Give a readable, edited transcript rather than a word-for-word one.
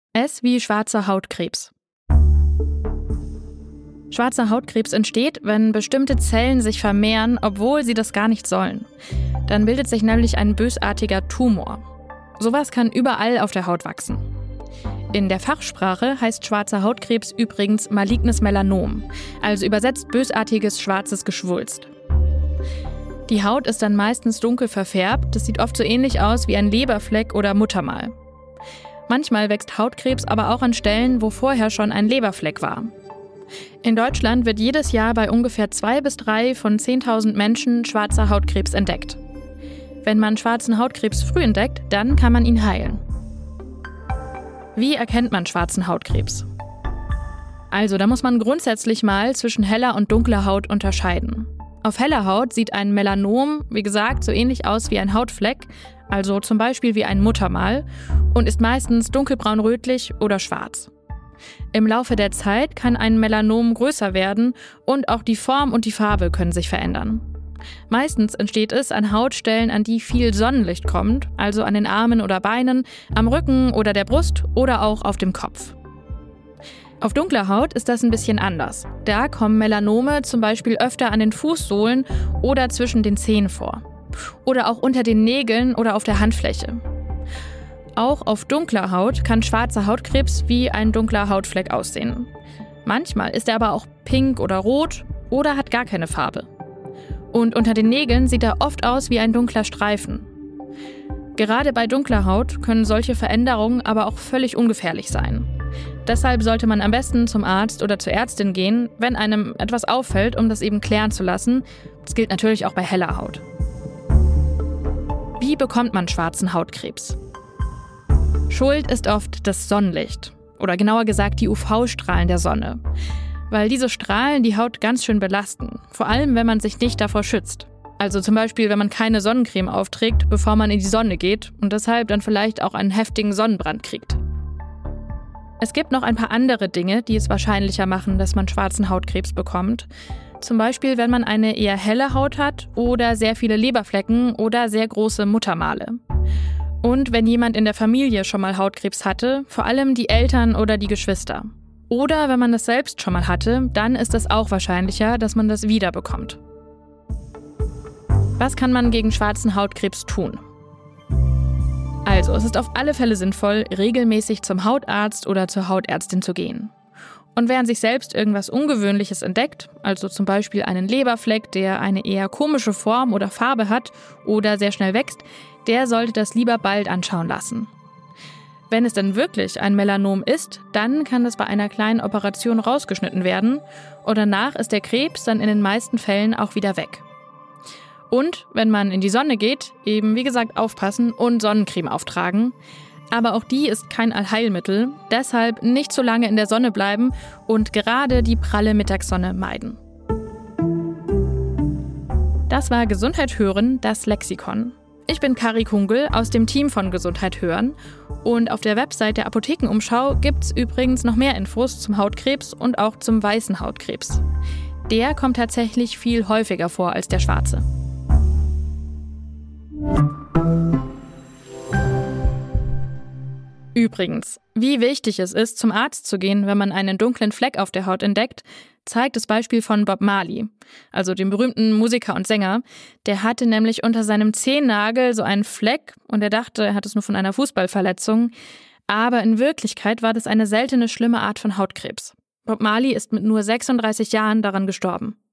S wie schwarzer Hautkrebs. Schwarzer Hautkrebs entsteht, wenn bestimmte Zellen sich vermehren, obwohl sie das gar nicht sollen. Dann bildet sich nämlich ein bösartiger Tumor. Sowas kann überall auf der Haut wachsen. In der Fachsprache heißt schwarzer Hautkrebs übrigens malignes Melanom, also übersetzt bösartiges schwarzes Geschwulst. Die Haut ist dann meistens dunkel verfärbt, das sieht oft so ähnlich aus wie ein Leberfleck oder Muttermal. Manchmal wächst Hautkrebs aber auch an Stellen, wo vorher schon ein Leberfleck war. In Deutschland wird jedes Jahr bei ungefähr 2 bis 3 von 10.000 Menschen schwarzer Hautkrebs entdeckt. Wenn man schwarzen Hautkrebs früh entdeckt, dann kann man ihn heilen. Wie erkennt man schwarzen Hautkrebs? Also, da muss man grundsätzlich mal zwischen heller und dunkler Haut unterscheiden. Auf heller Haut sieht ein Melanom, wie gesagt, so ähnlich aus wie ein Hautfleck, also zum Beispiel wie ein Muttermal, und ist meistens dunkelbraun-rötlich oder schwarz. Im Laufe der Zeit kann ein Melanom größer werden und auch die Form und die Farbe können sich verändern. Meistens entsteht es an Hautstellen, an die viel Sonnenlicht kommt, also an den Armen oder Beinen, am Rücken oder der Brust oder auch auf dem Kopf. Auf dunkler Haut ist das ein bisschen anders. Da kommen Melanome zum Beispiel öfter an den Fußsohlen oder zwischen den Zehen vor. Oder auch unter den Nägeln oder auf der Handfläche. Auch auf dunkler Haut kann schwarzer Hautkrebs wie ein dunkler Hautfleck aussehen. Manchmal ist er aber auch pink oder rot oder hat gar keine Farbe. Und unter den Nägeln sieht er oft aus wie ein dunkler Streifen. Gerade bei dunkler Haut können solche Veränderungen aber auch völlig ungefährlich sein. Deshalb sollte man am besten zum Arzt oder zur Ärztin gehen, wenn einem etwas auffällt, um das eben klären zu lassen. Das gilt natürlich auch bei heller Haut. Wie bekommt man schwarzen Hautkrebs? Schuld ist oft das Sonnenlicht oder genauer gesagt die UV-Strahlen der Sonne, weil diese Strahlen die Haut ganz schön belasten, vor allem wenn man sich nicht davor schützt. Also zum Beispiel, wenn man keine Sonnencreme aufträgt, bevor man in die Sonne geht und deshalb dann vielleicht auch einen heftigen Sonnenbrand kriegt. Es gibt noch ein paar andere Dinge, die es wahrscheinlicher machen, dass man schwarzen Hautkrebs bekommt. Zum Beispiel, wenn man eine eher helle Haut hat oder sehr viele Leberflecken oder sehr große Muttermale. Und wenn jemand in der Familie schon mal Hautkrebs hatte, vor allem die Eltern oder die Geschwister. Oder wenn man das selbst schon mal hatte, dann ist es auch wahrscheinlicher, dass man das wieder bekommt. Was kann man gegen schwarzen Hautkrebs tun? Also, es ist auf alle Fälle sinnvoll, regelmäßig zum Hautarzt oder zur Hautärztin zu gehen. Und wer an sich selbst irgendwas Ungewöhnliches entdeckt, also zum Beispiel einen Leberfleck, der eine eher komische Form oder Farbe hat oder sehr schnell wächst, der sollte das lieber bald anschauen lassen. Wenn es dann wirklich ein Melanom ist, dann kann das bei einer kleinen Operation rausgeschnitten werden und danach ist der Krebs dann in den meisten Fällen auch wieder weg. Und wenn man in die Sonne geht, eben wie gesagt aufpassen und Sonnencreme auftragen. Aber auch die ist kein Allheilmittel, deshalb nicht zu lange in der Sonne bleiben und gerade die pralle Mittagssonne meiden. Das war Gesundheit hören, das Lexikon. Ich bin Kari Kungel aus dem Team von Gesundheit hören und auf der Website der Apothekenumschau gibt's übrigens noch mehr Infos zum Hautkrebs und auch zum weißen Hautkrebs. Der kommt tatsächlich viel häufiger vor als der schwarze. Übrigens, wie wichtig es ist, zum Arzt zu gehen, wenn man einen dunklen Fleck auf der Haut entdeckt, zeigt das Beispiel von Bob Marley, also dem berühmten Musiker und Sänger. Der hatte nämlich unter seinem Zehennagel so einen Fleck und er dachte, er hat es nur von einer Fußballverletzung. Aber in Wirklichkeit war das eine seltene, schlimme Art von Hautkrebs. Bob Marley ist mit nur 36 Jahren daran gestorben.